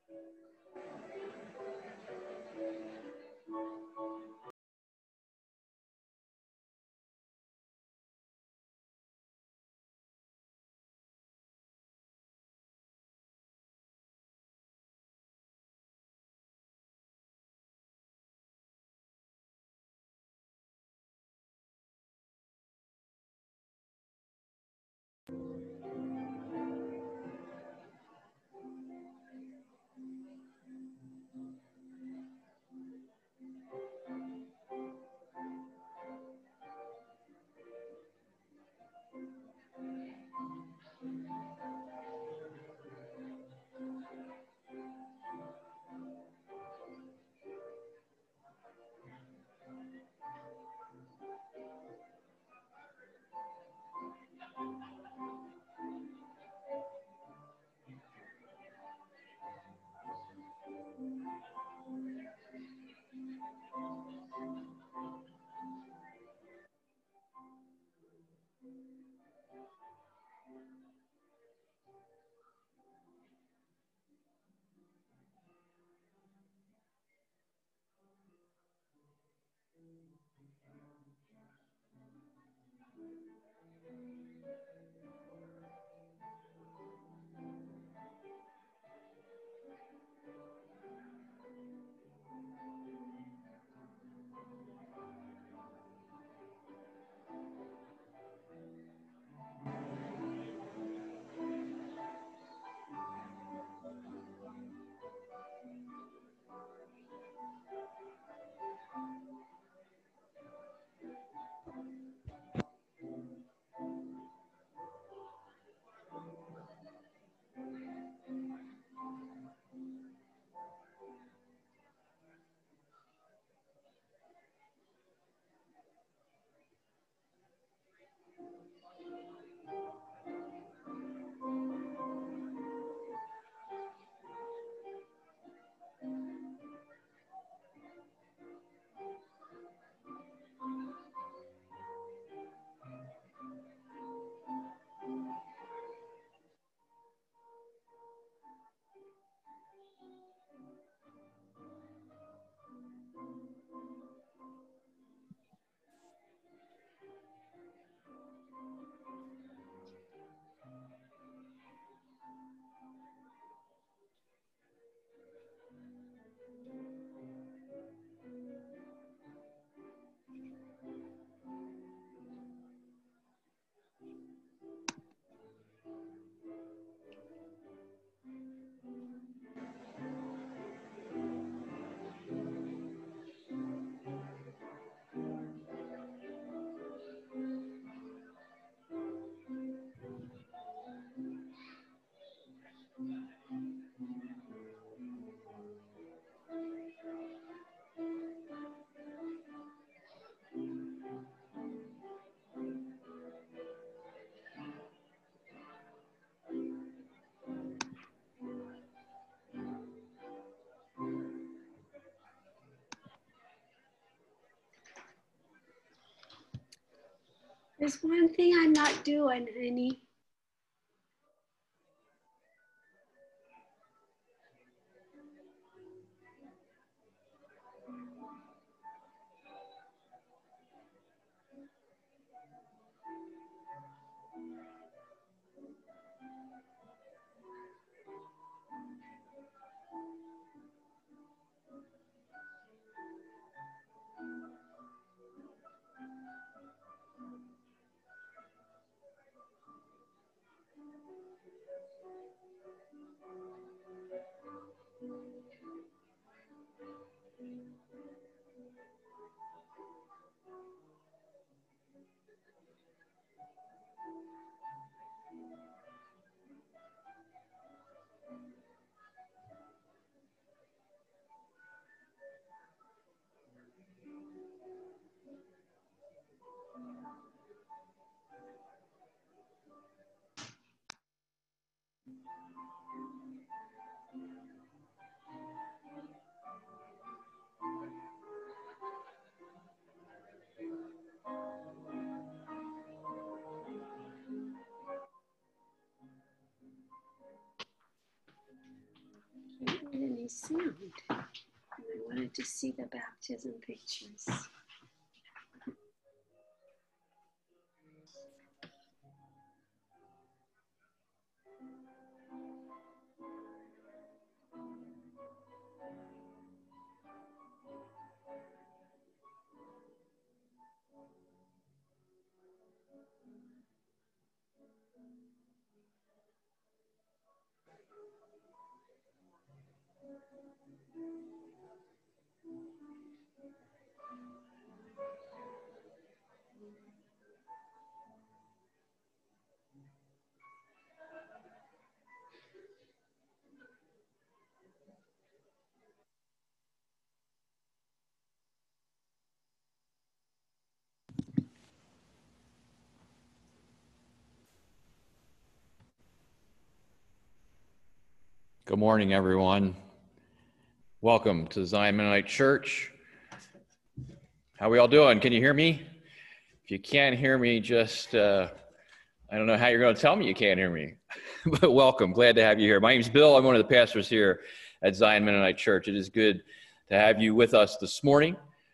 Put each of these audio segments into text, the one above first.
There's one thing I'm not doing, honey. the sound. And I wanted to see the baptism pictures. Good morning, everyone. Welcome to Zion Mennonite Church. How are we all doing? Can you hear me? If you can't hear me, just, I don't know how you're going to tell me you can't hear me, but welcome. Glad to have you here. My name's Bill. I'm one of the pastors here at Zion Mennonite Church. It is good to have you with us this morning.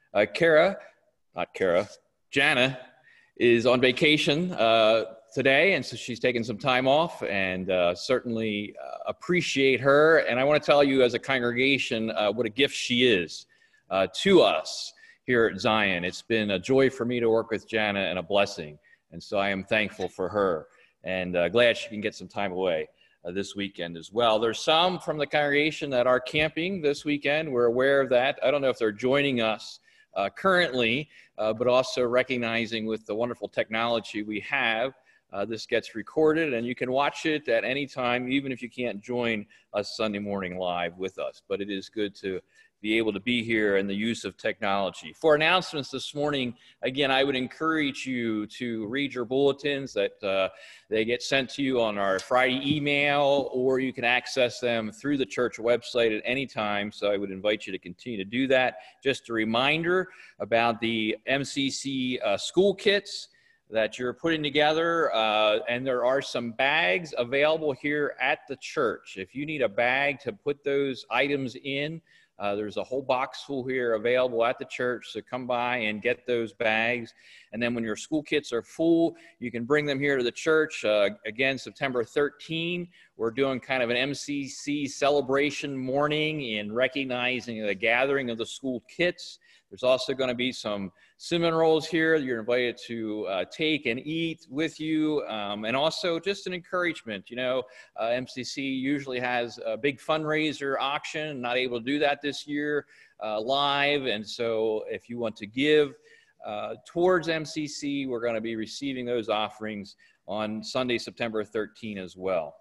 Jana is on vacation today, and so she's taking some time off, and certainly appreciate her. And I want to tell you as a congregation what a gift she is to us here at Zion. It's been a joy for me to work with Jana and a blessing, and so I am thankful for her and glad she can get some time away this weekend as well. There's some from the congregation that are camping this weekend. We're aware of that. I don't know if they're joining us currently, but also recognizing with the wonderful technology we have, this gets recorded and you can watch it at any time, even if you can't join us Sunday morning live with us. But it is good to be able to be here and the use of technology. For announcements this morning, again, I would encourage you to read your bulletins that they get sent to you on our Friday email, or you can access them through the church website at any time. So I would invite you to continue to do that. Just a reminder about the MCC school kits that you're putting together, and there are some bags available here at the church. If you need a bag to put those items in, there's a whole box full here available at the church, so come by and get those bags. And then when your school kits are full, you can bring them here to the church. Again, September 13, we're doing kind of an MCC celebration morning in recognizing the gathering of the school kits. There's also going to be some cinnamon rolls here you're invited to take and eat with you, and also just an encouragement. You know, MCC usually has a big fundraiser auction, not able to do that this year live, and so if you want to give towards MCC, we're going to be receiving those offerings on Sunday, September 13 as well.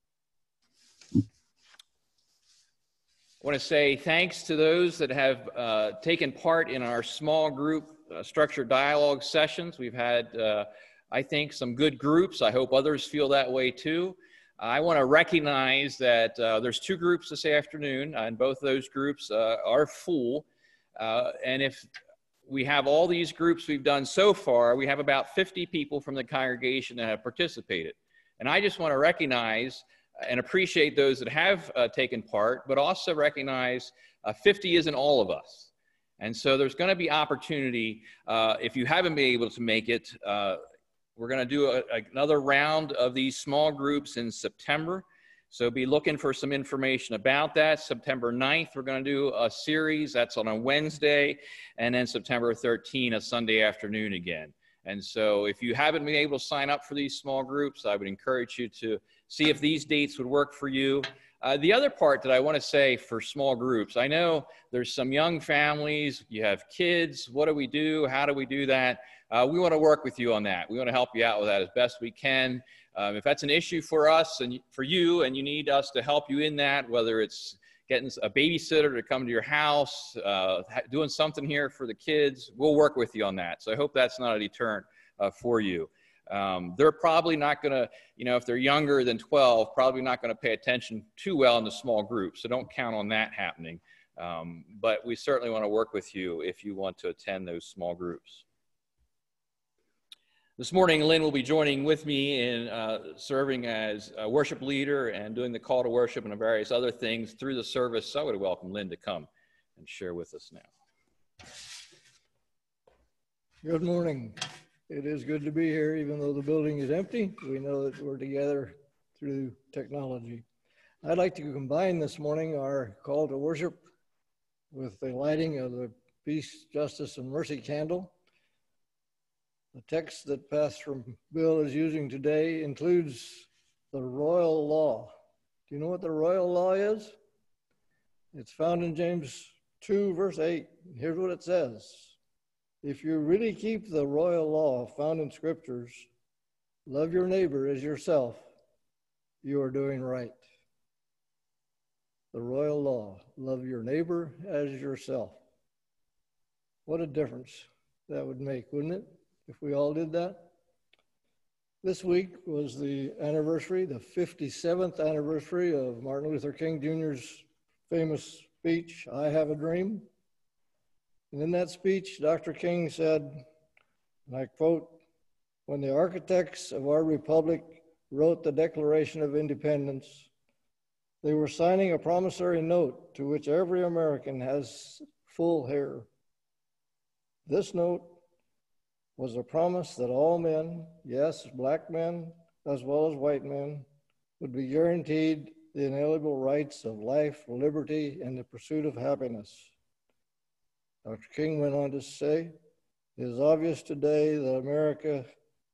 I want to say thanks to those that have taken part in our small group structured dialogue sessions. We've had, I think, some good groups. I hope others feel that way too. I want to recognize that there's two groups this afternoon, and both of those groups are full. And if we have all these groups we've done so far, we have about 50 people from the congregation that have participated. And I just want to recognize and appreciate those that have taken part, but also recognize 50 isn't all of us. And so there's going to be opportunity. If you haven't been able to make it, we're going to do another round of these small groups in September. So be looking for some information about that. September 9th, we're going to do a series. That's on a Wednesday. And then September 13th, a Sunday afternoon again. And so if you haven't been able to sign up for these small groups, I would encourage you to see if these dates would work for you. The other part that I want to say for small groups, I know there's some young families, you have kids, what do we do? How do we do that? We want to work with you on that. We want to help you out with that as best we can. If that's an issue for us and for you, and you need us to help you in that, whether it's getting a babysitter to come to your house, doing something here for the kids, we'll work with you on that. So I hope that's not a deterrent for you. They're probably not going to, you know, if they're younger than 12, probably not going to pay attention too well in the small group. So don't count on that happening. But we certainly want to work with you if you want to attend those small groups. This morning, Lynn will be joining with me in serving as a worship leader and doing the call to worship and various other things through the service. So I would welcome Lynn to come and share with us now. Good morning. It is good to be here, even though the building is empty. We know that we're together through technology. I'd like to combine this morning our call to worship with the lighting of the Peace, Justice, and Mercy candle. The text that Pastor Bill is using today includes the royal law. Do you know what the royal law is? It's found in James 2, verse 8. Here's what it says. If you really keep the royal law found in scriptures, love your neighbor as yourself, you are doing right. The royal law, love your neighbor as yourself. What a difference that would make, wouldn't it? If we all did that. This week was the anniversary, the 57th anniversary of Martin Luther King Jr.'s famous speech, I Have a Dream. And in that speech, Dr. King said, and I quote, "When the architects of our republic wrote the Declaration of Independence, they were signing a promissory note to which every American has full heir. This note was a promise that all men, yes, black men as well as white men, would be guaranteed the inalienable rights of life, liberty, and the pursuit of happiness." Dr. King went on to say, "It is obvious today that America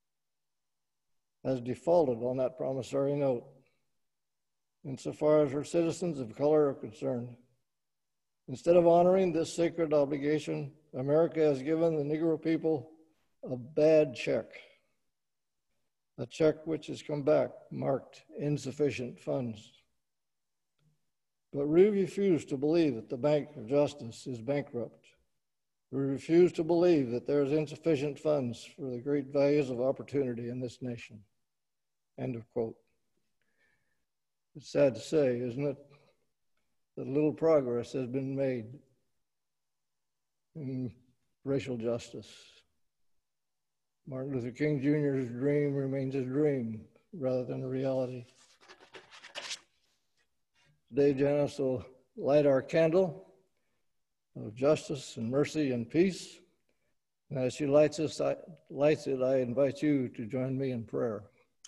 has defaulted on that promissory note insofar as her citizens of color are concerned. Instead of honoring this sacred obligation, America has given the Negro people a bad check, a check which has come back marked insufficient funds. But we refuse to believe that the Bank of Justice is bankrupt. We refuse to believe that there is insufficient funds for the great values of opportunity in this nation." End of quote. It's sad to say, isn't it, that little progress has been made in racial justice. Martin Luther King Jr.'s dream remains a dream rather than a reality. Today, Janice will light our candle of justice and mercy and peace. And as she lights it, I invite you to join me in prayer.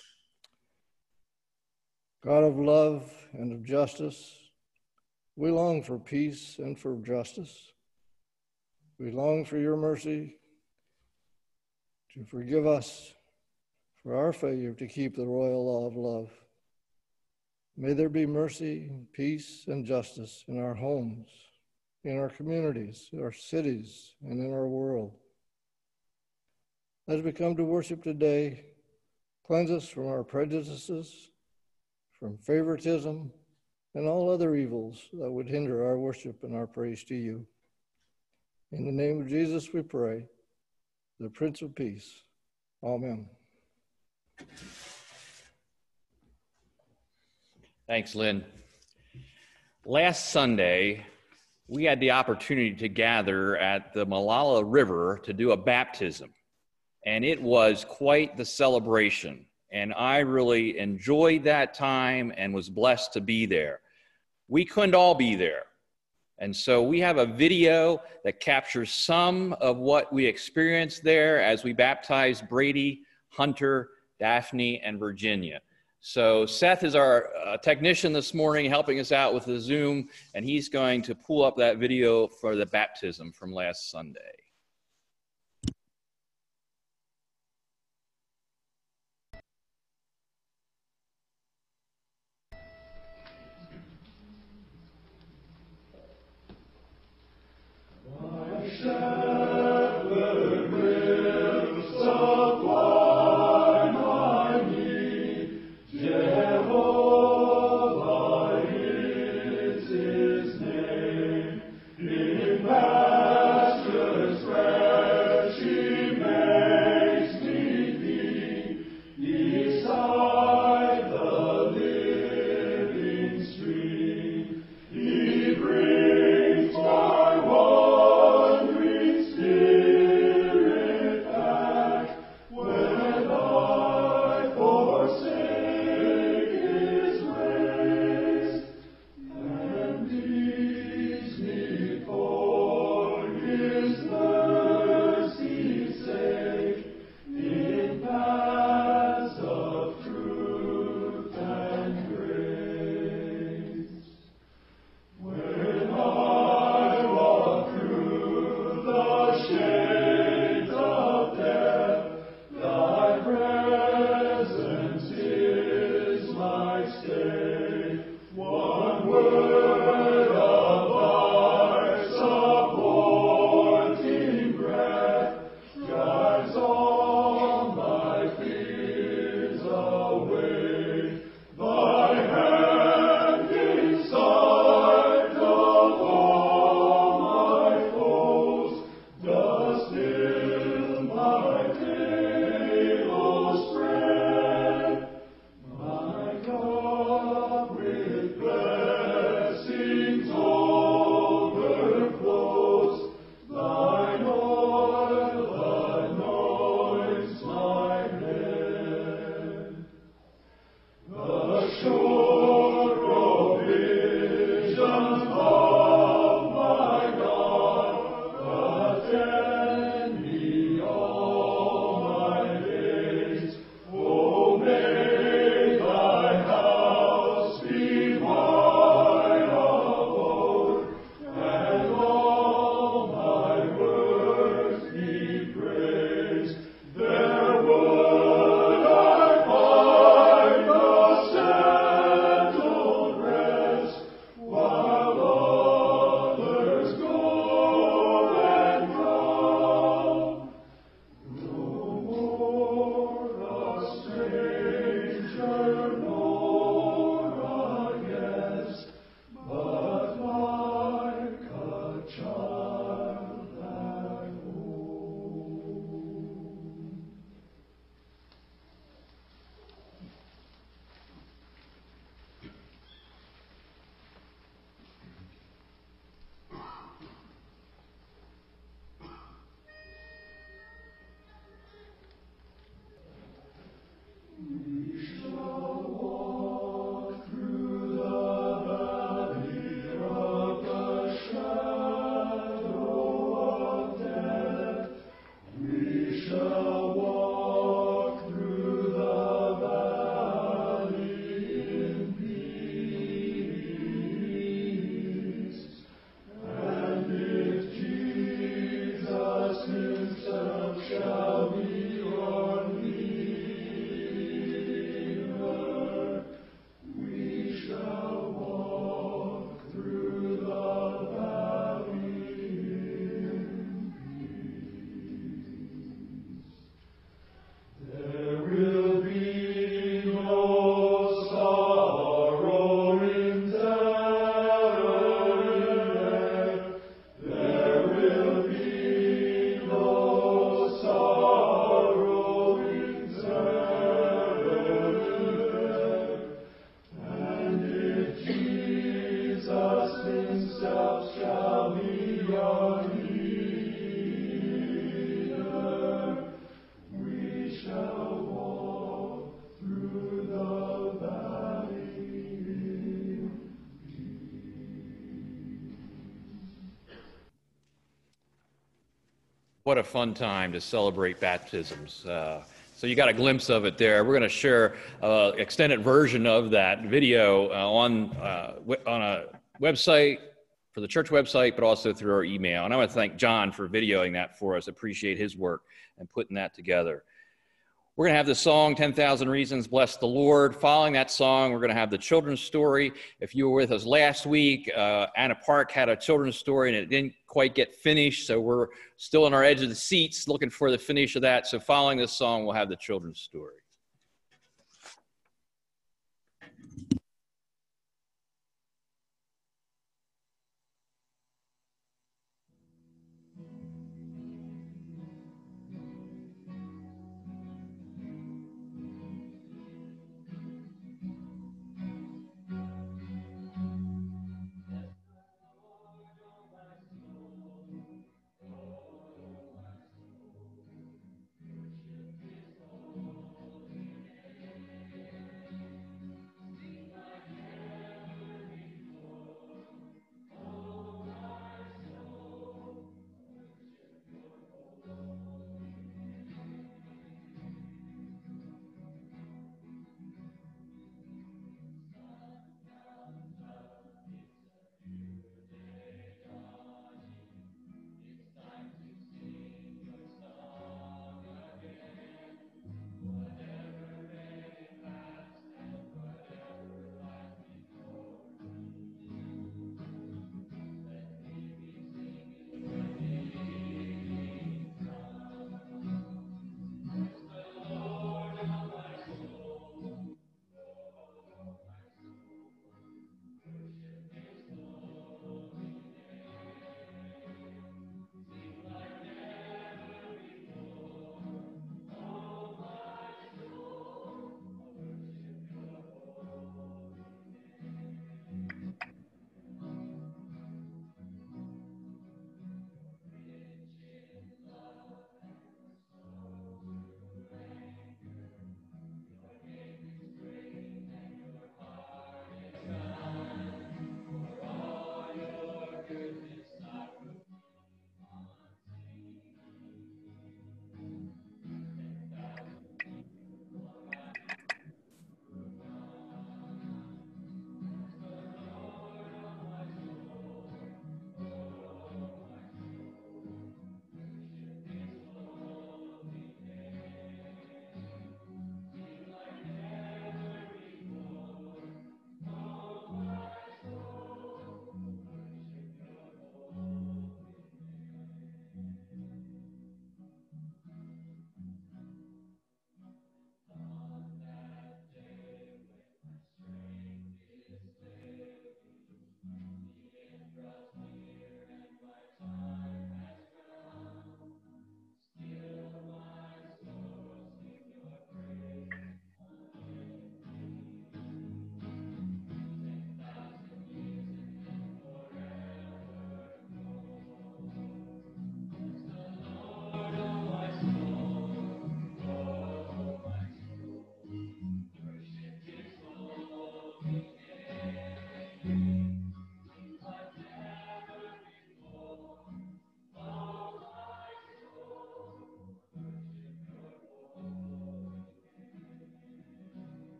God of love and of justice, we long for peace and for justice. We long for your mercy to forgive us for our failure to keep the royal law of love. May there be mercy, peace, and justice in our homes, in our communities, in our cities, and in our world. As we come to worship today, cleanse us from our prejudices, from favoritism, and all other evils that would hinder our worship and our praise to you. In the name of Jesus we pray, the Prince of Peace. Amen. Thanks, Lynn. Last Sunday, we had the opportunity to gather at the Molalla River to do a baptism, and it was quite the celebration. And I really enjoyed that time and was blessed to be there. We couldn't all be there. And so we have a video that captures some of what we experienced there as we baptized Brady, Hunter, Daphne, and Virginia. So Seth is our technician this morning helping us out with the Zoom, and he's going to pull up that video for the baptism from last Sunday. In pastures What a fun time to celebrate baptisms. So you got a glimpse of it there. We're going to share an extended version of that video on a website, for the church website, but also through our email. And I want to thank John for videoing that for us. Appreciate his work and putting that together. We're going to have the song, 10,000 Reasons, Bless the Lord. Following that song, we're going to have the children's story. If you were with us last week, Anna Park had a children's story, and it didn't quite get finished, so we're still on our edge of the seats looking for the finish of that. So following this song, we'll have the children's story.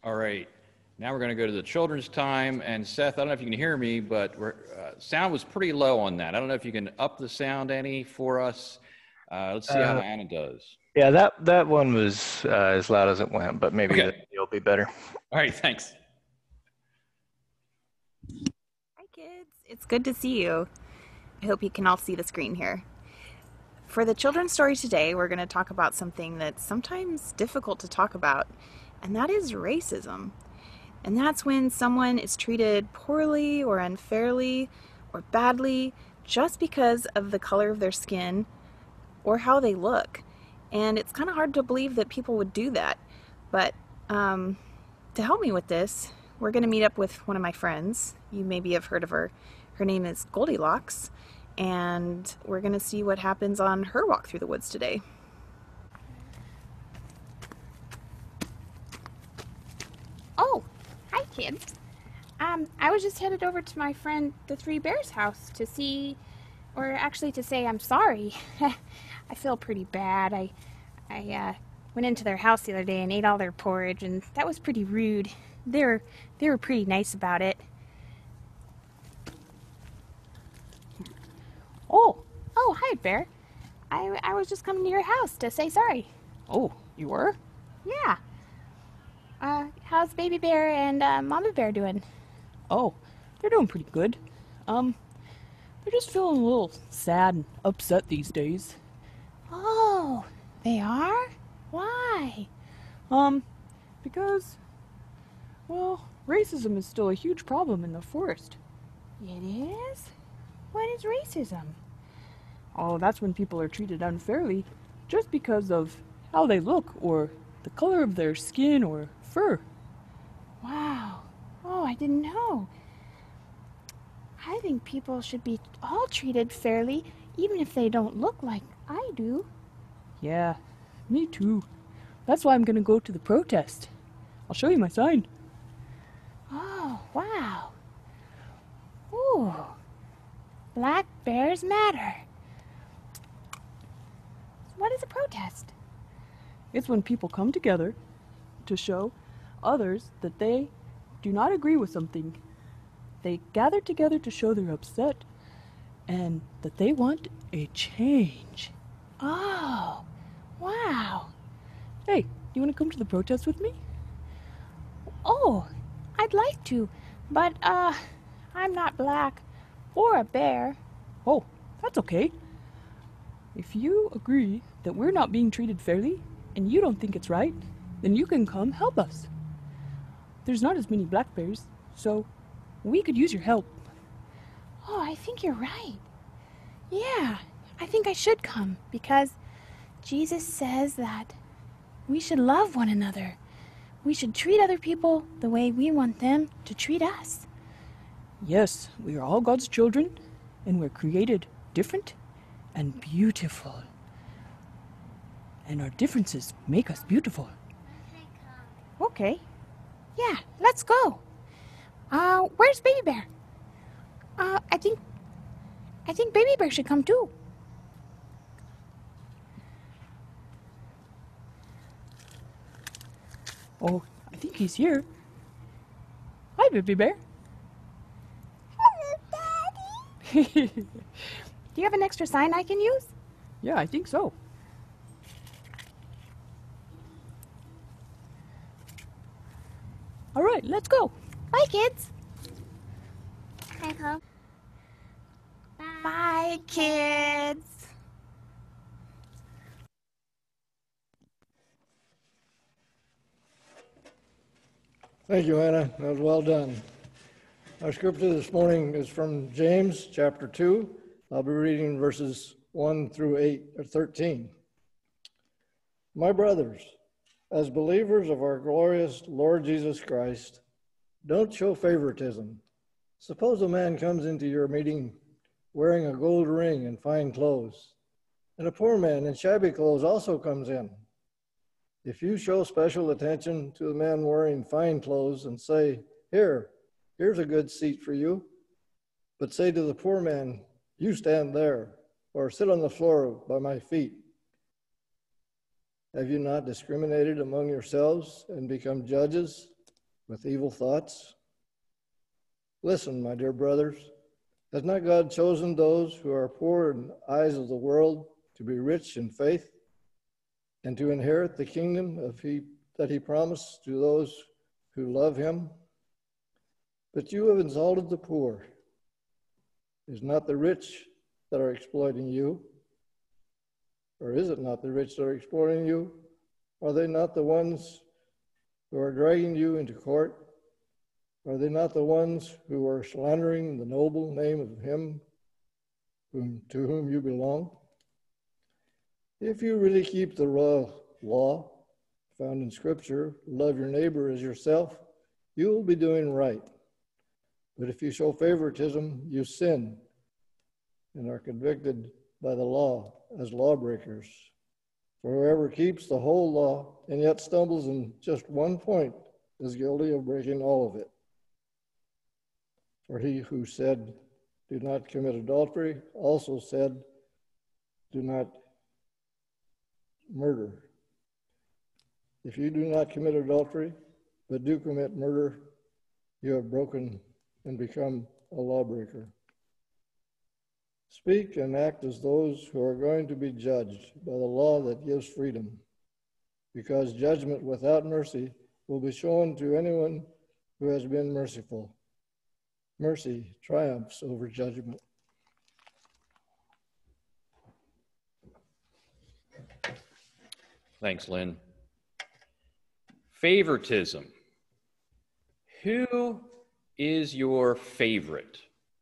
All right. Now we're going to go to the children's time. And Seth, I don't know if you can hear me, but sound was pretty low on that. I don't know if you can up the sound any for us. Let's see how Anna does. Yeah, that one was as loud as it went, but maybe it'll be better. All right, thanks. Hi kids, it's good to see you. I hope you can all see the screen here. For the children's story today, we're going to talk about something that's sometimes difficult to talk about, and that is racism. And that's when someone is treated poorly or unfairly or badly just because of the color of their skin or how they look. And it's kind of hard to believe that people would do that. But to help me with this, we're going to meet up with one of my friends. You maybe have heard of her. Her name is Goldilocks. And we're going to see what happens on her walk through the woods today. Oh, hi kids. I was just headed over to my friend the Three Bears house to see, or actually to say I'm sorry. I feel pretty bad. I went into their house the other day and ate all their porridge, and that was pretty rude. They were pretty nice about it. Oh, hi Bear. I was just coming to your house to say sorry. Oh, you were? Yeah. How's Baby Bear and Mama Bear doing? Oh, they're doing pretty good. They're just feeling a little sad and upset these days. Oh, they are? Why? Because, well, racism is still a huge problem in the forest. It is? What is racism? Oh, that's when people are treated unfairly just because of how they look or the color of their skin or fur. Wow. Oh, I didn't know. I think people should be all treated fairly, even if they don't look like I do. Yeah, me too. That's why I'm gonna go to the protest. I'll show you my sign. Oh, wow. Ooh. Black Bears Matter. What is a protest? It's when people come together to show others that they do not agree with something. They gather together to show they're upset and that they want a change. Oh, wow. Hey, you want to come to the protest with me? Oh, I'd like to, but, I'm not black or a bear. Oh, that's okay. If you agree that we're not being treated fairly and you don't think it's right, then you can come help us. There's not as many black bears, so we could use your help. Oh, I think you're right. Yeah, I think I should come because Jesus says that we should love one another. We should treat other people the way we want them to treat us. Yes, we are all God's children, and we're created different and beautiful. And our differences make us beautiful. Okay. Yeah, let's go. Where's Baby Bear? I think Baby Bear should come too. Oh, I think he's here. Hi, Baby Bear. Hello, Daddy. Do you have an extra sign I can use? Yeah, I think so. All right, let's go. Bye, kids. Bye. Bye, kids. Thank you, Anna. That was well done. Our scripture this morning is from James chapter 2. I'll be reading verses 1 through 8 or 13. My brothers, as believers of our glorious Lord Jesus Christ, don't show favoritism. Suppose a man comes into your meeting wearing a gold ring and fine clothes, and a poor man in shabby clothes also comes in. If you show special attention to the man wearing fine clothes and say, here's a good seat for you, but say to the poor man, you stand there, or sit on the floor by my feet, have you not discriminated among yourselves and become judges? with evil thoughts? Listen, my dear brothers, has not God chosen those who are poor in the eyes of the world to be rich in faith and to inherit the kingdom that he promised to those who love him? But you have insulted the poor. Is not the rich that are exploiting you? Or is it not the rich that are exploiting you? Are they not the ones who are dragging you into court? Are they not the ones who are slandering the noble name of him to whom you belong? If you really keep the law found in Scripture, love your neighbor as yourself, you will be doing right. But if you show favoritism, you sin and are convicted by the law as lawbreakers. For whoever keeps the whole law and yet stumbles in just one point is guilty of breaking all of it. For he who said, "Do not commit adultery," also said, "Do not murder." If you do not commit adultery, but do commit murder, you have broken and become a lawbreaker. Speak and act as those who are going to be judged by the law that gives freedom, because judgment without mercy will be shown to anyone who has been merciful. Mercy triumphs over judgment. Thanks, Lynn. Favoritism. Who is your favorite?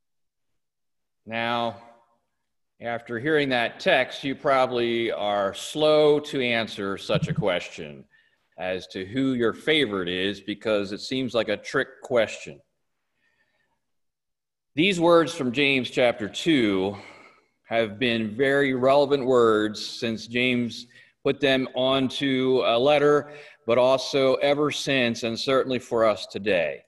Now, after hearing that text, you probably are slow to answer such a question as to who your favorite is, because it seems like a trick question. These words from James chapter 2 have been very relevant words since James put them onto a letter, but also ever since, and certainly for us today.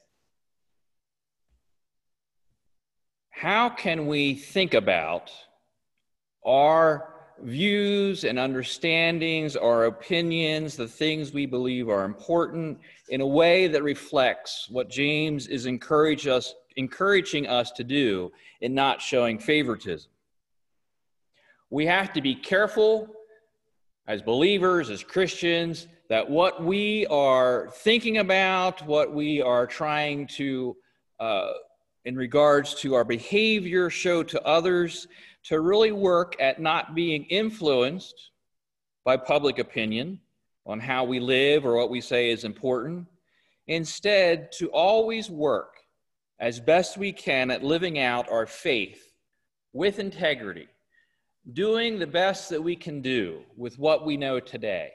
How can we think about our views and understandings, our opinions, the things we believe are important, in a way that reflects what James is encouraging us to do in not showing favoritism? We have to be careful as believers, as Christians, that what we are thinking about, what we are trying to, in regards to our behavior, show to others, to really work at not being influenced by public opinion on how we live or what we say is important. Instead, to always work as best we can at living out our faith with integrity, doing the best that we can do with what we know today.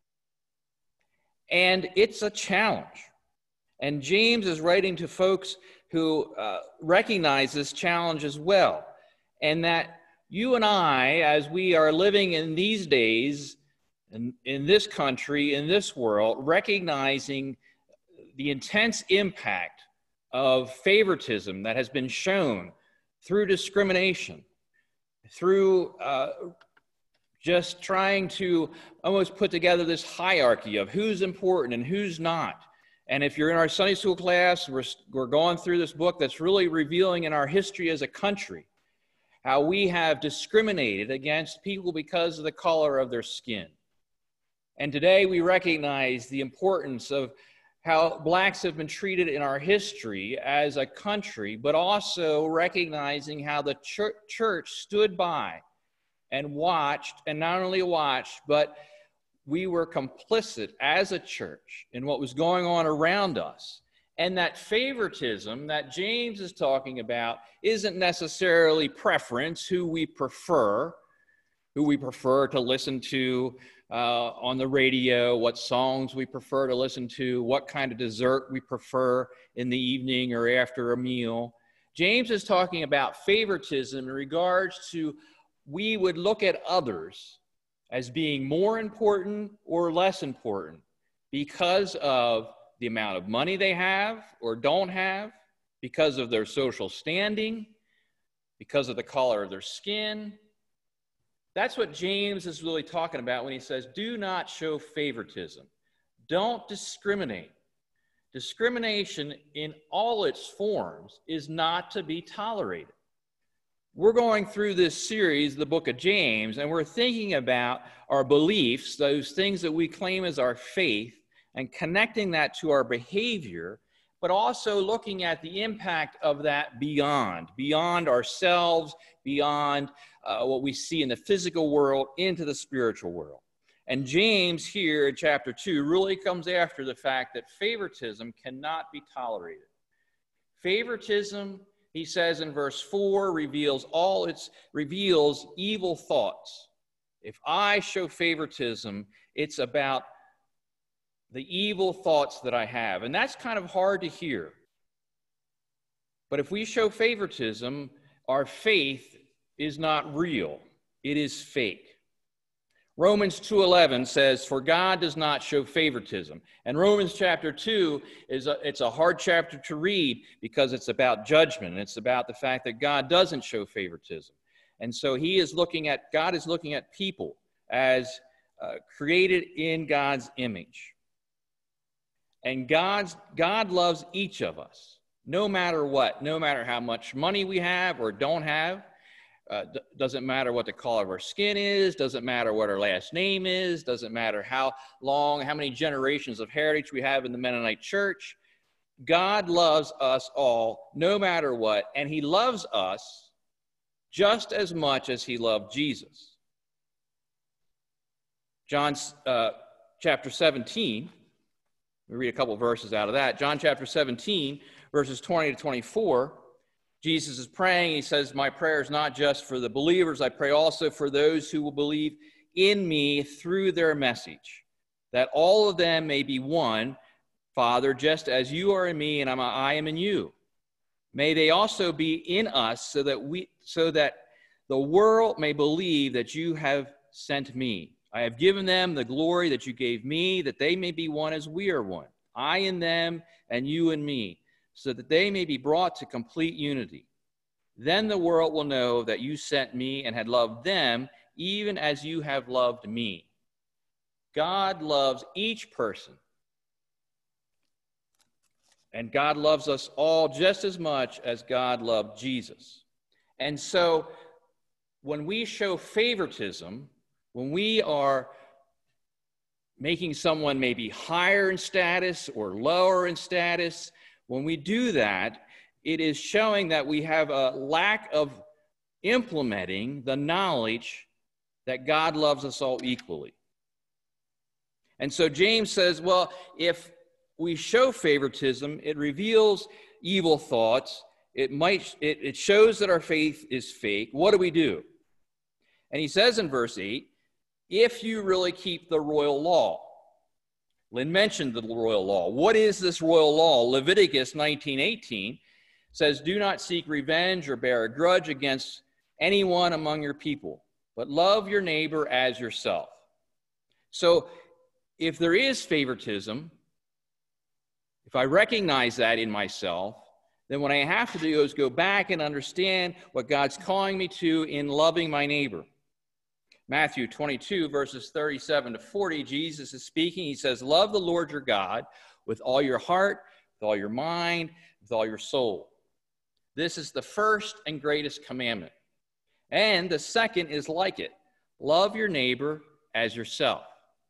And it's a challenge. And James is writing to folks who recognize this challenge as well. And that you and I, as we are living in these days, in this country, in this world, recognizing the intense impact of favoritism that has been shown through discrimination, through just trying to almost put together this hierarchy of who's important and who's not. And if you're in our Sunday school class, we're going through this book that's really revealing in our history as a country how we have discriminated against people because of the color of their skin. And today we recognize the importance of how blacks have been treated in our history as a country, but also recognizing how the church stood by and watched, and not only watched, but we were complicit as a church in what was going on around us. And that favoritism that James is talking about isn't necessarily preference, who we prefer to listen to on the radio, what songs we prefer to listen to, what kind of dessert we prefer in the evening or after a meal. James is talking about favoritism in regards to we would look at others as being more important or less important because of the amount of money they have or don't have, because of their social standing, because of the color of their skin. That's what James is really talking about when he says, do not show favoritism. Don't discriminate. discrimination in all its forms is not to be tolerated. We're going through this series, the book of James, and we're thinking about our beliefs, those things that we claim as our faith, and connecting that to our behavior, but also looking at the impact of that beyond ourselves, beyond what we see in the physical world, into the spiritual world. And James here in chapter 2 really comes after the fact that favoritism cannot be tolerated. Favoritism, he says in verse 4, reveals evil thoughts. If I show favoritism, it's about the evil thoughts that I have. And that's kind of hard to hear. But if we show favoritism, our faith is not real. It is fake. Romans 2:11 says, "For God does not show favoritism." And Romans chapter 2 it's a hard chapter to read because it's about judgment. And it's about the fact that God doesn't show favoritism. And so God is looking at people as created in God's image. And God loves each of us, no matter what, no matter how much money we have or don't have. Doesn't matter what the color of our skin is, doesn't matter what our last name is, doesn't matter how many generations of heritage we have in the Mennonite church. God loves us all, no matter what, and he loves us just as much as he loved Jesus. John chapter 17, we read a couple verses out of that. John chapter 17, verses 20 to 24, Jesus is praying. He says, "My prayer is not just for the believers. I pray also for those who will believe in me through their message, that all of them may be one, Father, just as you are in me and I am in you. May they also be in us so that the world may believe that you have sent me. I have given them the glory that you gave me, that they may be one as we are one, I in them and you in me, so that they may be brought to complete unity. Then the world will know that you sent me and had loved them, even as you have loved me." God loves each person. And God loves us all just as much as God loved Jesus. And so when we show favoritism, when we are making someone maybe higher in status or lower in status, when we do that, it is showing that we have a lack of implementing the knowledge that God loves us all equally. And so James says, well, if we show favoritism, it reveals evil thoughts. It shows that our faith is fake. What do we do? And he says in verse 8, if you really keep the royal law. Lynn mentioned the royal law. What is this royal law? Leviticus 19:18 says, "Do not seek revenge or bear a grudge against anyone among your people, but love your neighbor as yourself." So if there is favoritism, if I recognize that in myself, then what I have to do is go back and understand what God's calling me to in loving my neighbor. Matthew 22, verses 37 to 40, Jesus is speaking. He says, "Love the Lord your God with all your heart, with all your mind, with all your soul. This is the first and greatest commandment. And the second is like it. Love your neighbor as yourself."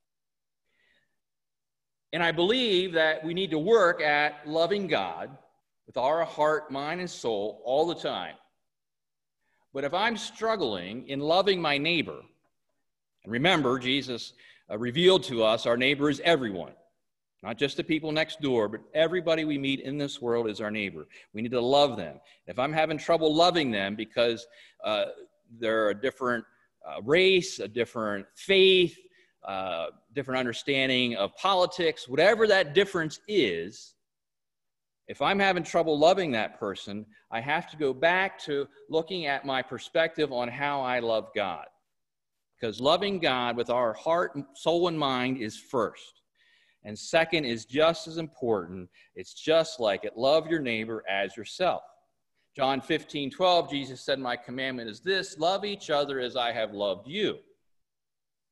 And I believe that we need to work at loving God with our heart, mind, and soul all the time. But if I'm struggling in loving my neighbor, and remember, Jesus revealed to us our neighbor is everyone, not just the people next door, but everybody we meet in this world is our neighbor. We need to love them. If I'm having trouble loving them because they're a different race, a different faith, different understanding of politics, whatever that difference is, if I'm having trouble loving that person, I have to go back to looking at my perspective on how I love God. Because loving God with our heart, soul, and mind is first. And second is just as important. It's just like it. Love your neighbor as yourself. John 15:12, Jesus said, "My commandment is this, love each other as I have loved you."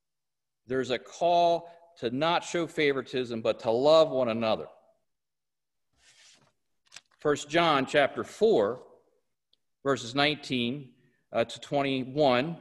There's a call to not show favoritism, but to love one another. 1 John chapter 4, verses 19 to 21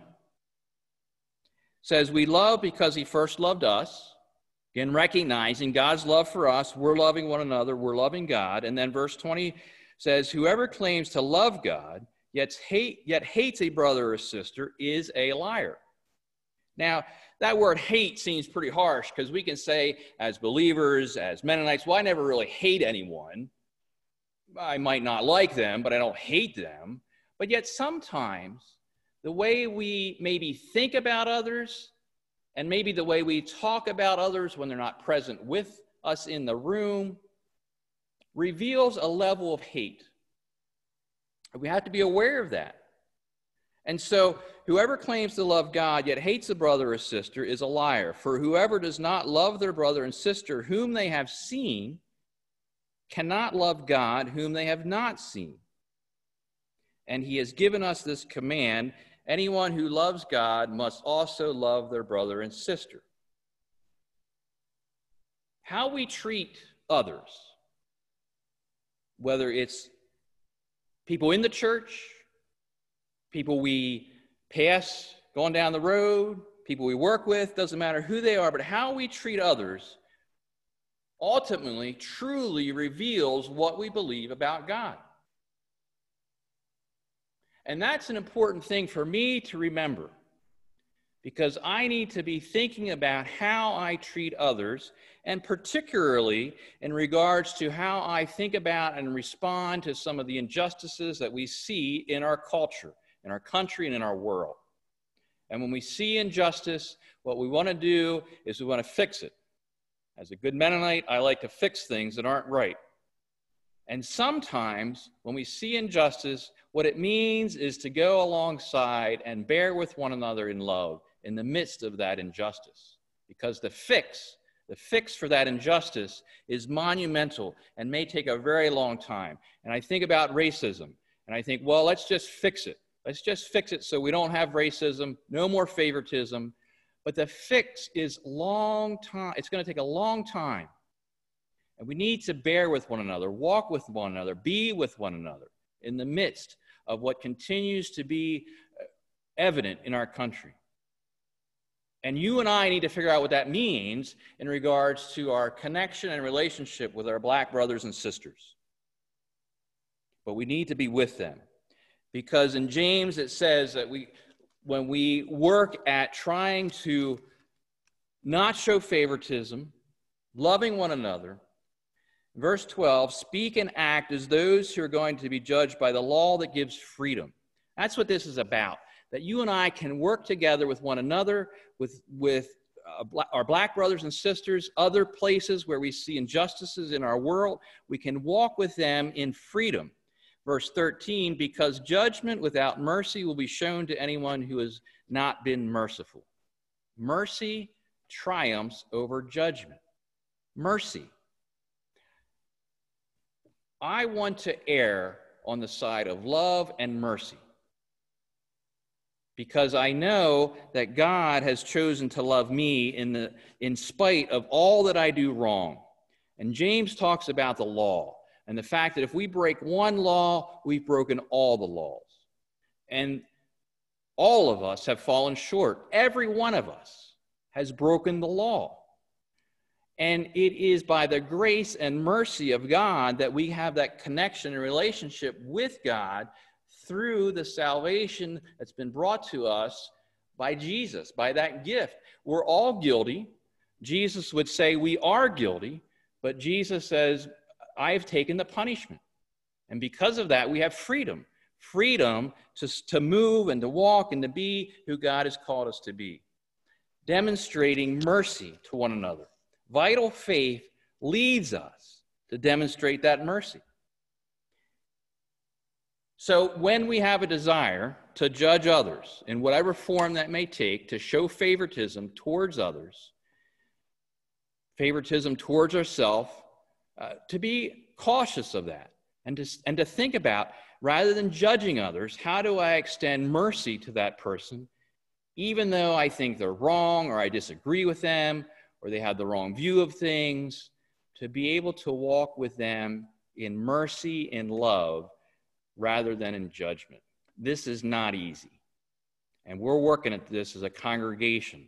says, we love because he first loved us. Again, recognizing God's love for us, we're loving one another, we're loving God. And then verse 20 says, whoever claims to love God, yet hates a brother or sister is a liar. Now, that word hate seems pretty harsh because we can say as believers, as Mennonites, well, I never really hate anyone. I might not like them, but I don't hate them. But yet sometimes the way we maybe think about others and maybe the way we talk about others when they're not present with us in the room reveals a level of hate. We have to be aware of that. And so whoever claims to love God yet hates a brother or sister is a liar. For whoever does not love their brother and sister whom they have seen cannot love God whom they have not seen. And he has given us this command, anyone who loves God must also love their brother and sister. How we treat others, whether it's people in the church, people we pass going down the road, people we work with, doesn't matter who they are, but how we treat others ultimately truly reveals what we believe about God. And that's an important thing for me to remember, because I need to be thinking about how I treat others, and particularly in regards to how I think about and respond to some of the injustices that we see in our culture, in our country, and in our world. And when we see injustice, what we want to do is we want to fix it. As a good Mennonite, I like to fix things that aren't right. And sometimes when we see injustice, what it means is to go alongside and bear with one another in love in the midst of that injustice. Because the fix for that injustice is monumental and may take a very long time. And I think about racism, and I think, well, let's just fix it. Let's just fix it so we don't have racism, no more favoritism. But the fix is long time. It's going to take a long time. And we need to bear with one another, walk with one another, be with one another in the midst of what continues to be evident in our country. And you and I need to figure out what that means in regards to our connection and relationship with our black brothers and sisters. But we need to be with them. Because in James it says that when we work at trying to not show favoritism, loving one another, verse 12, speak and act as those who are going to be judged by the law that gives freedom. That's what this is about, that you and I can work together with one another, with our black brothers and sisters, other places where we see injustices in our world. We can walk with them in freedom. Verse 13, because judgment without mercy will be shown to anyone who has not been merciful. Mercy triumphs over judgment. Mercy. I want to err on the side of love and mercy, because I know that God has chosen to love me in spite of all that I do wrong. And James talks about the law and the fact that if we break one law, we've broken all the laws. And all of us have fallen short. Every one of us has broken the law. And it is by the grace and mercy of God that we have that connection and relationship with God through the salvation that's been brought to us by Jesus, by that gift. We're all guilty. Jesus would say we are guilty, but Jesus says, I have taken the punishment. And because of that, we have freedom. Freedom to move and to walk and to be who God has called us to be. Demonstrating mercy to one another. Vital faith leads us to demonstrate that mercy. So when we have a desire to judge others in whatever form that may take, to show favoritism towards others, favoritism towards ourselves, to be cautious of that and to think about, rather than judging others, how do I extend mercy to that person, even though I think they're wrong or I disagree with them or they have the wrong view of things, to be able to walk with them in mercy and love rather than in judgment. This is not easy. And we're working at this as a congregation.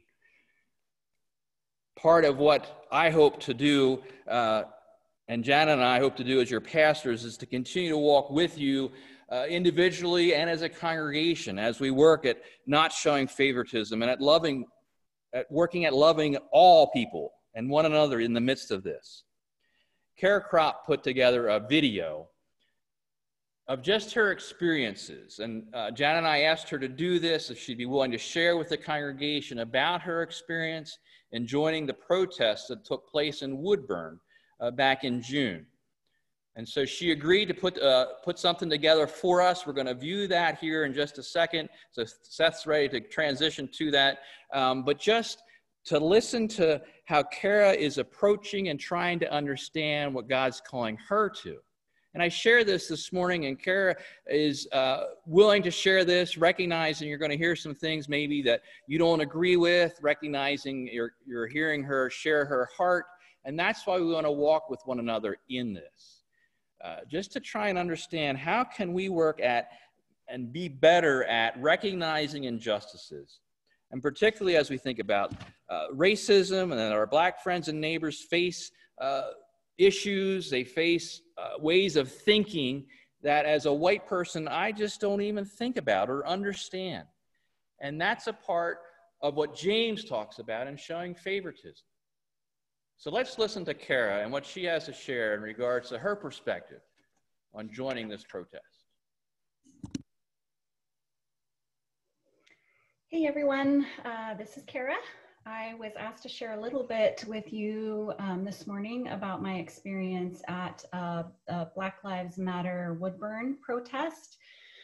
Part of what I hope to do, and Janet and I hope to do as your pastors, is to continue to walk with you individually and as a congregation as we work at not showing favoritism and at working at loving all people and one another in the midst of this. Kara Kropp put together a video of just her experiences. And Jan and I asked her to do this, if she'd be willing to share with the congregation about her experience in joining the protests that took place in Woodburn back in June. And so she agreed to put something together for us. We're going to view that here in just a second. So Seth's ready to transition to that. But just to listen to how Kara is approaching and trying to understand what God's calling her to. And I share this morning, and Kara is willing to share this, recognizing you're going to hear some things maybe that you don't agree with, recognizing you're hearing her share her heart. And that's why we want to walk with one another in this. Just to try and understand how can we work at and be better at recognizing injustices. And particularly as we think about racism, and that our Black friends and neighbors face issues, they face ways of thinking that as a white person, I just don't even think about or understand. And that's a part of what James talks about in showing favoritism. So let's listen to Kara and what she has to share in regards to her perspective on joining this protest. Hey everyone, this is Kara. I was asked to share a little bit with you this morning about my experience at a Black Lives Matter Woodburn protest.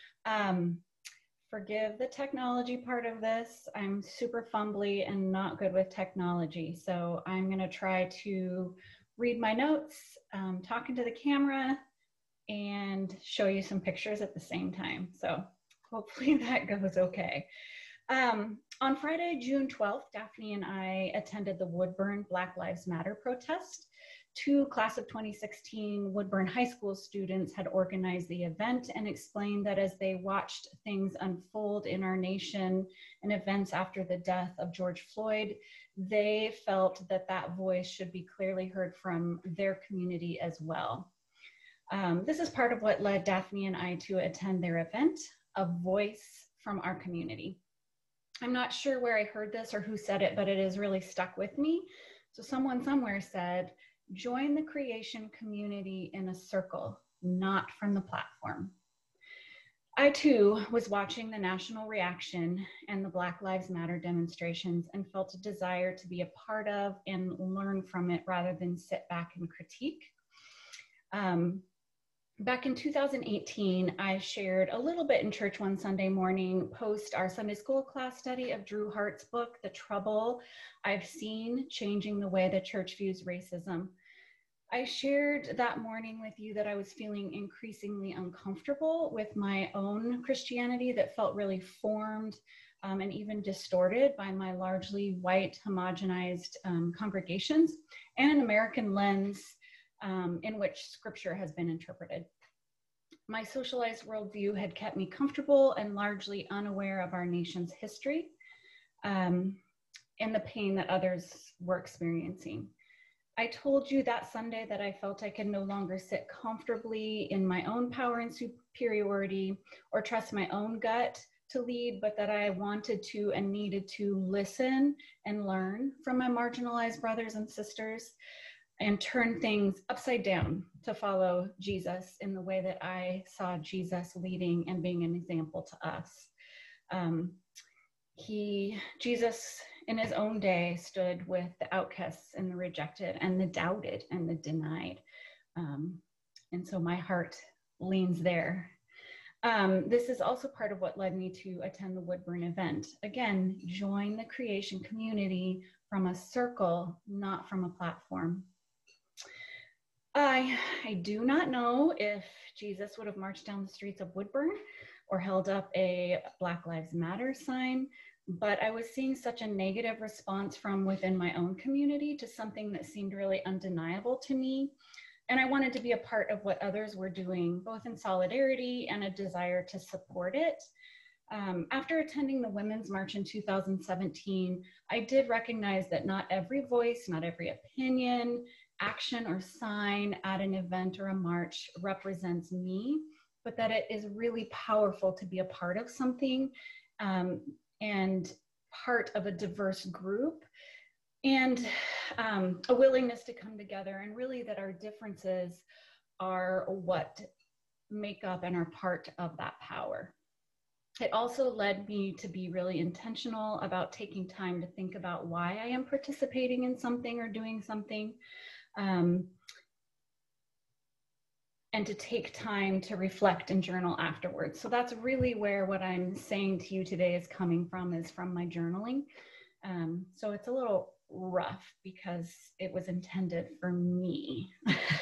Forgive the technology part of this. I'm super fumbly and not good with technology. So I'm gonna try to read my notes, talk into the camera, and show you some pictures at the same time. So hopefully that goes okay. On Friday, June 12th, Daphne and I attended the Woodburn Black Lives Matter protest. Two class of 2016 Woodburn High School students had organized the event and explained that as they watched things unfold in our nation and events after the death of George Floyd, they felt that that voice should be clearly heard from their community as well. This is part of what led Daphne and I to attend their event, A Voice from Our Community. I'm not sure where I heard this or who said it, but it has really stuck with me. So someone somewhere said, join the creation community in a circle, not from the platform. I too was watching the national reaction and the Black Lives Matter demonstrations and felt a desire to be a part of and learn from it rather than sit back and critique. Back in 2018, I shared a little bit in church one Sunday morning, post our Sunday school class study of Drew Hart's book, The Trouble I've Seen Changing the Way the Church Views Racism. I shared that morning with you that I was feeling increasingly uncomfortable with my own Christianity that felt really formed and even distorted by my largely white, homogenized congregations and an American lens in which scripture has been interpreted. My socialized worldview had kept me comfortable and largely unaware of our nation's history and the pain that others were experiencing. I told you that Sunday that I felt I could no longer sit comfortably in my own power and superiority or trust my own gut to lead, but that I wanted to and needed to listen and learn from my marginalized brothers and sisters and turn things upside down to follow Jesus in the way that I saw Jesus leading and being an example to us. Jesus in his own day stood with the outcasts and the rejected and the doubted and the denied. And so my heart leans there. This is also part of what led me to attend the Woodburn event. Again, join the creation community from a circle, not from a platform. I do not know if Jesus would have marched down the streets of Woodburn or held up a Black Lives Matter sign, but I was seeing such a negative response from within my own community to something that seemed really undeniable to me. And I wanted to be a part of what others were doing, both in solidarity and a desire to support it. After attending the Women's March in 2017, I did recognize that not every voice, not every opinion, action, or sign at an event or a march represents me, but that it is really powerful to be a part of something and part of a diverse group, and a willingness to come together, and really that our differences are what make up and are part of that power. It also led me to be really intentional about taking time to think about why I am participating in something or doing something, and to take time to reflect and journal afterwards. So that's really where what I'm saying to you today is coming from, is from my journaling. So it's a little rough because it was intended for me.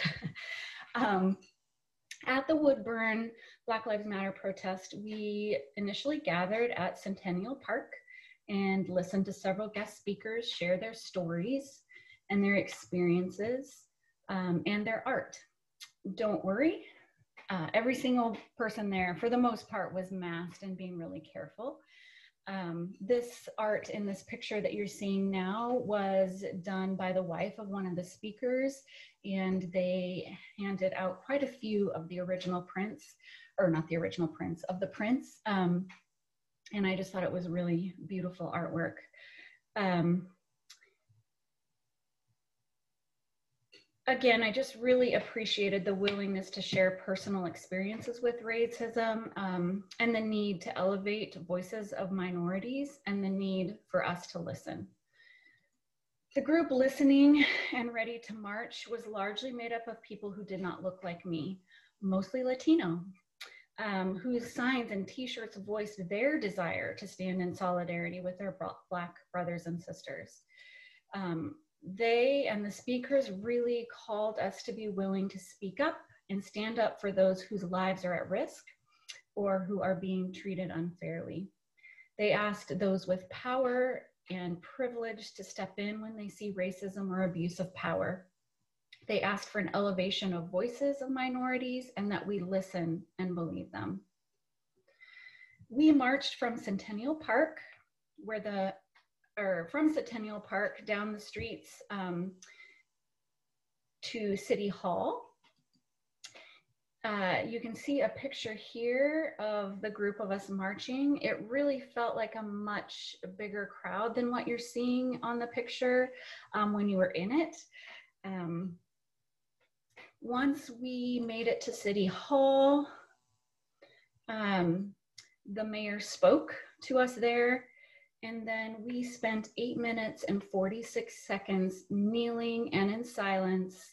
At the Woodburn Black Lives Matter protest, we initially gathered at Centennial Park and listened to several guest speakers share their stories and their experiences and their art. Don't worry, every single person there, for the most part, was masked and being really careful. This art in this picture that you're seeing now was done by the wife of one of the speakers, and they handed out quite a few of the original prints, or not the original prints, of the prints. And I just thought it was really beautiful artwork. Again, I just really appreciated the willingness to share personal experiences with racism, and the need to elevate voices of minorities, and the need for us to listen. The group listening and ready to march was largely made up of people who did not look like me, mostly Latino, whose signs and t-shirts voiced their desire to stand in solidarity with their Black brothers and sisters. They and the speakers really called us to be willing to speak up and stand up for those whose lives are at risk or who are being treated unfairly. They asked those with power and privilege to step in when they see racism or abuse of power. They asked for an elevation of voices of minorities and that we listen and believe them. We marched from Centennial Park, from Centennial Park down the streets to City Hall. You can see a picture here of the group of us marching. It really felt like a much bigger crowd than what you're seeing on the picture when you were in it. Once we made it to City Hall, the mayor spoke to us there, and then we spent 8 minutes and 46 seconds kneeling and in silence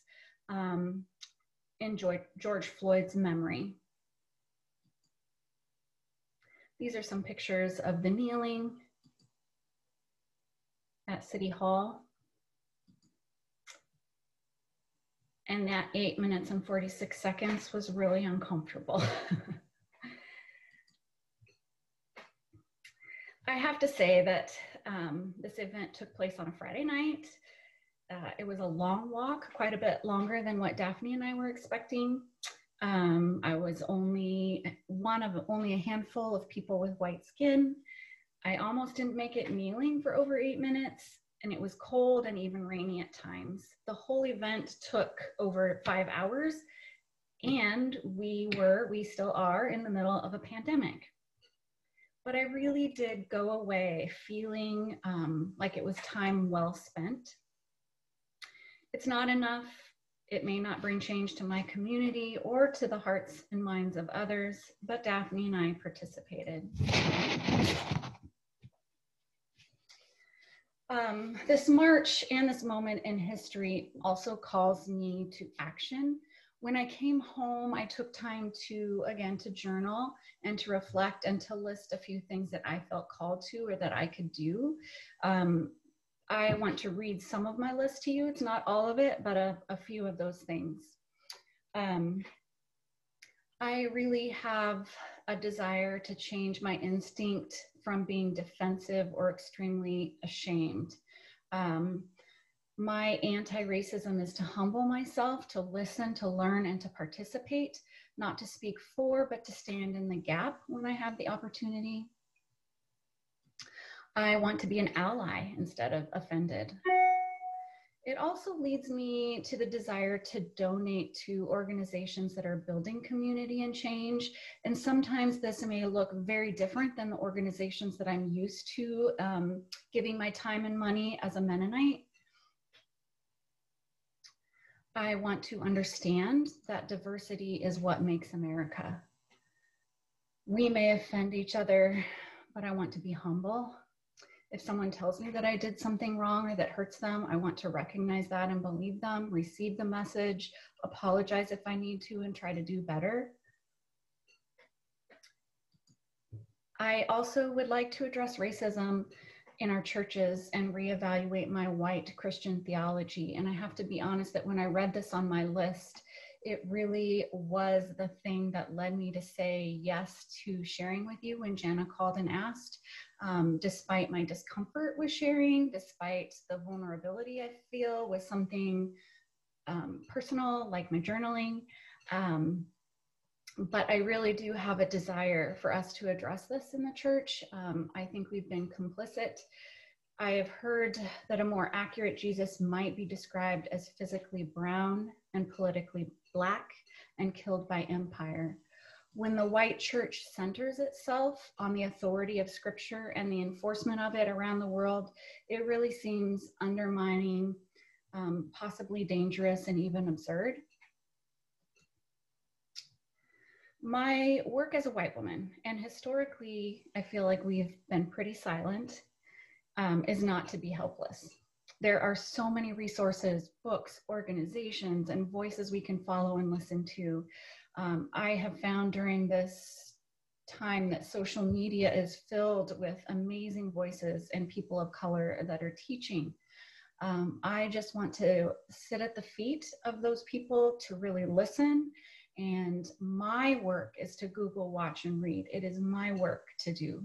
in George Floyd's memory. These are some pictures of the kneeling at City Hall. And that 8 minutes and 46 seconds was really uncomfortable. I have to say that this event took place on a Friday night. It was a long walk, quite a bit longer than what Daphne and I were expecting. I was only one of only a handful of people with white skin. I almost didn't make it kneeling for over 8 minutes, and it was cold and even rainy at times. The whole event took over 5 hours, and we still are in the middle of a pandemic. But I really did go away feeling like it was time well spent. It's not enough. It may not bring change to my community or to the hearts and minds of others, but Daphne and I participated. This march and this moment in history also calls me to action. When I came home, I took time to journal and to reflect and to list a few things that I felt called to or that I could do. I want to read some of my list to you. It's not all of it, but a few of those things. I really have a desire to change my instinct from being defensive or extremely ashamed. My anti-racism is to humble myself, to listen, to learn, and to participate, not to speak for, but to stand in the gap when I have the opportunity. I want to be an ally instead of offended. It also leads me to the desire to donate to organizations that are building community and change. And sometimes this may look very different than the organizations that I'm used to giving my time and money as a Mennonite. I want to understand that diversity is what makes America. We may offend each other, but I want to be humble. If someone tells me that I did something wrong or that hurts them, I want to recognize that and believe them, receive the message, apologize if I need to, and try to do better. I also would like to address racism in our churches and reevaluate my white Christian theology. And I have to be honest that when I read this on my list, it really was the thing that led me to say yes to sharing with you when Jana called and asked. Despite my discomfort with sharing, despite the vulnerability I feel with something personal like my journaling, but I really do have a desire for us to address this in the church. I think we've been complicit. I have heard that a more accurate Jesus might be described as physically brown and politically black and killed by empire. When the white church centers itself on the authority of scripture and the enforcement of it around the world, it really seems undermining, possibly dangerous, and even absurd. My work as a white woman, and historically, I feel like we've been pretty silent, is not to be helpless. There are so many resources, books, organizations, and voices we can follow and listen to. I have found during this time that social media is filled with amazing voices and people of color that are teaching. I just want to sit at the feet of those people to really listen. And my work is to Google, watch, and read. It is my work to do.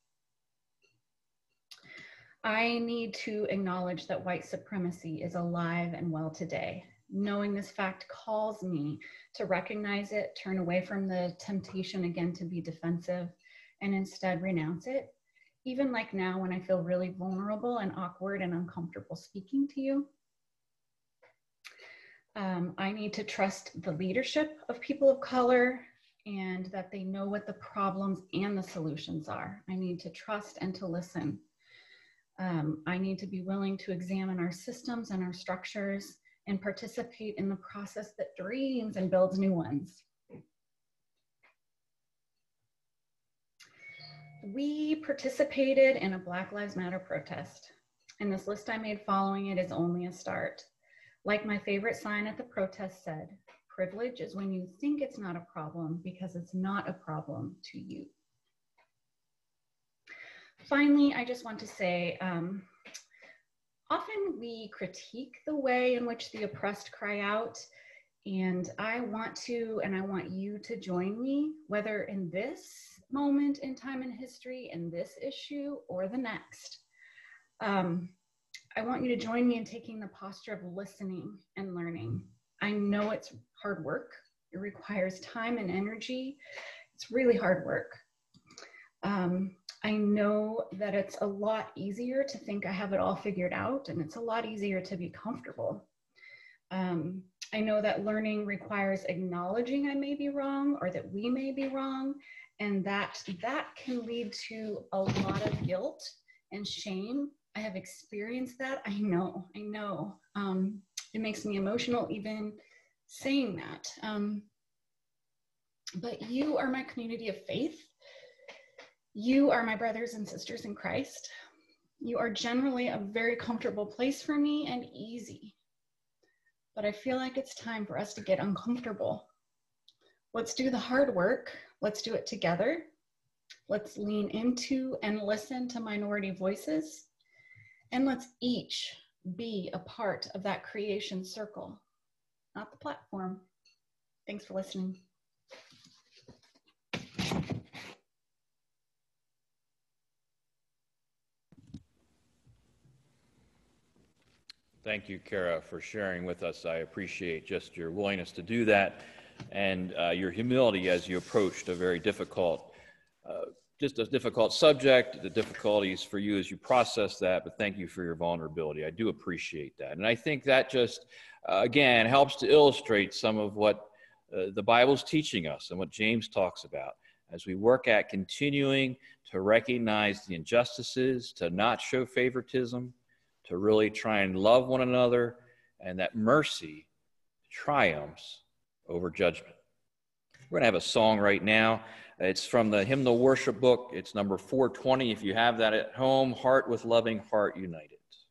I need to acknowledge that white supremacy is alive and well today. Knowing this fact calls me to recognize it, turn away from the temptation again to be defensive, and instead renounce it. Even like now when I feel really vulnerable and awkward and uncomfortable speaking to you. I need to trust the leadership of people of color and that they know what the problems and the solutions are. I need to trust and to listen. I need to be willing to examine our systems and our structures and participate in the process that dreams and builds new ones. We participated in a Black Lives Matter protest, and this list I made following it is only a start. Like my favorite sign at the protest said, privilege is when you think it's not a problem because it's not a problem to you. Finally, I just want to say, often we critique the way in which the oppressed cry out, and I want to, and I want you to join me, whether in this moment in time in history, in this issue, or the next. I want you to join me in taking the posture of listening and learning. I know it's hard work. It requires time and energy. It's really hard work. I know that it's a lot easier to think I have it all figured out, and it's a lot easier to be comfortable. I know that learning requires acknowledging I may be wrong or that we may be wrong, and that can lead to a lot of guilt and shame. I have experienced that. I know. It makes me emotional even saying that. But you are my community of faith. You are my brothers and sisters in Christ. You are generally a very comfortable place for me and easy. But I feel like it's time for us to get uncomfortable. Let's do the hard work. Let's do it together. Let's lean into and listen to minority voices. And let's each be a part of that creation circle, not the platform. Thanks for listening. Thank you, Kara, for sharing with us. I appreciate just your willingness to do that and your humility as you approached a very difficult, just a difficult subject, the difficulties for you as you process that, but thank you for your vulnerability. I do appreciate that. And I think that just, again, helps to illustrate some of what the Bible's teaching us and what James talks about as we work at continuing to recognize the injustices, to not show favoritism, to really try and love one another, and that mercy triumphs over judgment. We're going to have a song right now. It's from the hymnal worship book. It's number 420. If you have that at home, Heart with Loving Heart United.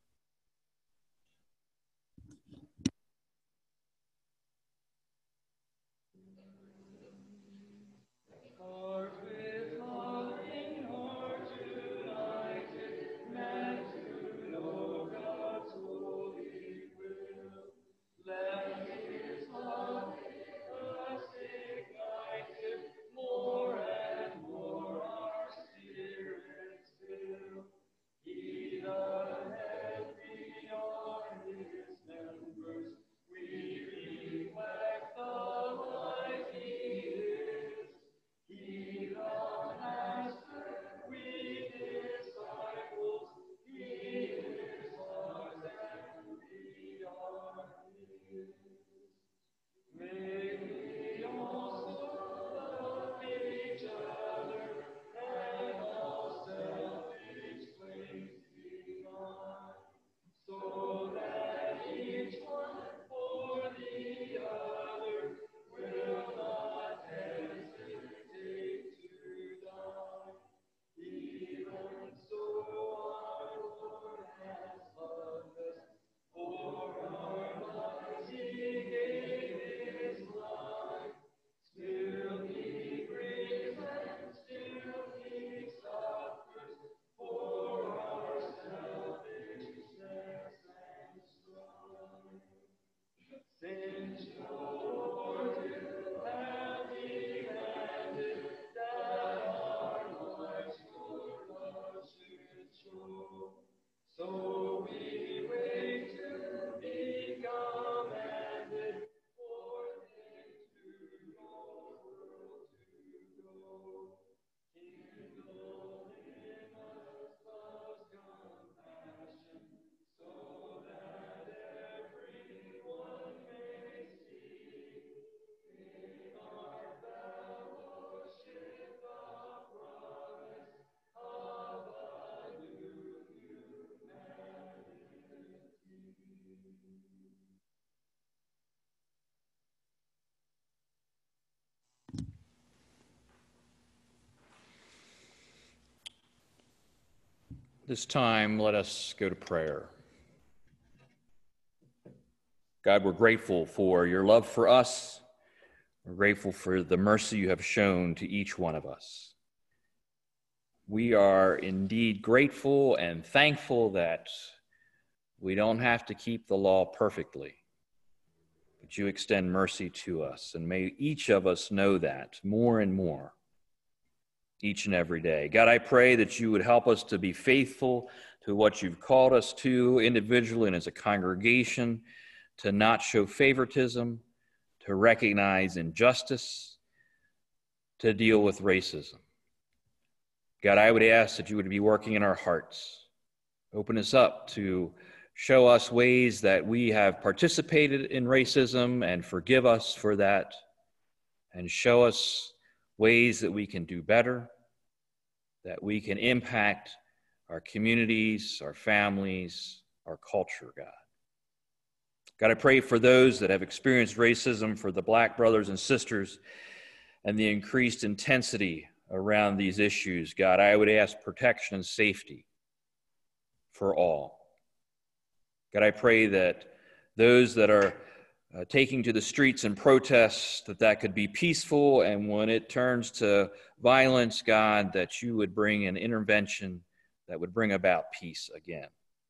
This time, let us go to prayer. God, we're grateful for your love for us. We're grateful for the mercy you have shown to each one of us. We are indeed grateful and thankful that we don't have to keep the law perfectly, but you extend mercy to us. And may each of us know that more and more each and every day. God, I pray that you would help us to be faithful to what you've called us to individually and as a congregation, to not show favoritism, to recognize injustice, to deal with racism. God, I would ask that you would be working in our hearts. Open us up to show us ways that we have participated in racism and forgive us for that, and show us ways that we can do better, that we can impact our communities, our families, our culture, God. God, I pray for those that have experienced racism, for the Black brothers and sisters, and the increased intensity around these issues. God, I would ask protection and safety for all. God, I pray that those that are taking to the streets and protests, that could be peaceful, and when it turns to violence, God, that you would bring an intervention that would bring about peace again.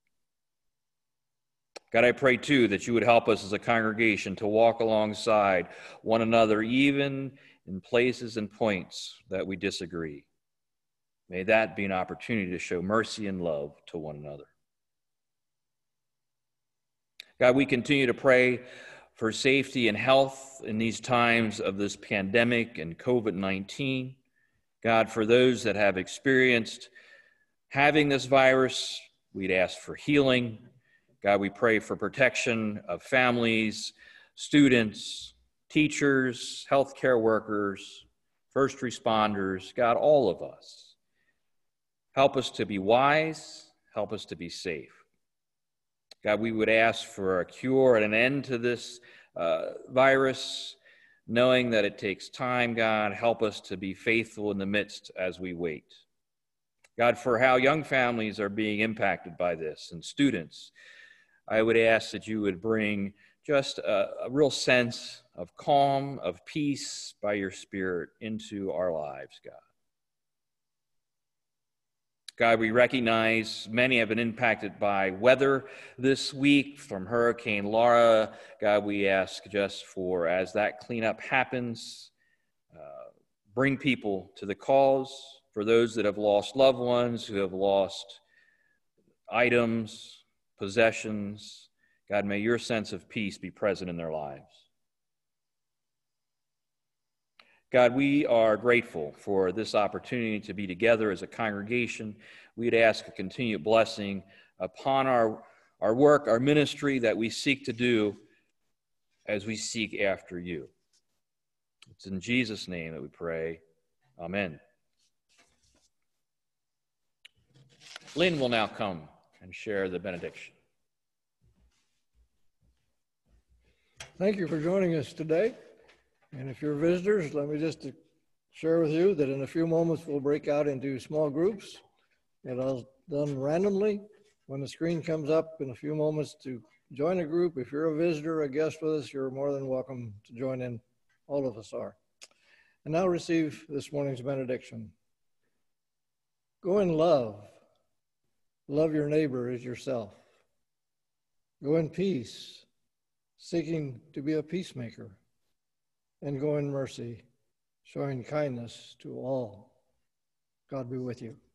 God, I pray too that you would help us as a congregation to walk alongside one another, even in places and points that we disagree. May that be an opportunity to show mercy and love to one another. God, we continue to pray for safety and health in these times of this pandemic and COVID-19. God, for those that have experienced having this virus, we'd ask for healing. God, we pray for protection of families, students, teachers, healthcare workers, first responders, God, all of us. Help us to be wise, help us to be safe. God, we would ask for a cure and an end to this virus, knowing that it takes time. God, help us to be faithful in the midst as we wait. God, for how young families are being impacted by this and students, I would ask that you would bring just a real sense of calm, of peace by your Spirit into our lives, God. God, we recognize many have been impacted by weather this week from Hurricane Laura. God, we ask just for, as that cleanup happens, bring people to the cause. For those that have lost loved ones, who have lost items, possessions, God, may your sense of peace be present in their lives. God, we are grateful for this opportunity to be together as a congregation. We'd ask a continued blessing upon our work, our ministry that we seek to do as we seek after you. It's in Jesus' name that we pray. Amen. Lynn will now come and share the benediction. Thank you for joining us today. And if you're visitors, let me just share with you that in a few moments we'll break out into small groups. It'll done randomly. When the screen comes up in a few moments to join a group, if you're a visitor, a guest with us, you're more than welcome to join in. All of us are. And now receive this morning's benediction. Go in love. Love your neighbor as yourself. Go in peace, seeking to be a peacemaker. And go in mercy, showing kindness to all. God be with you.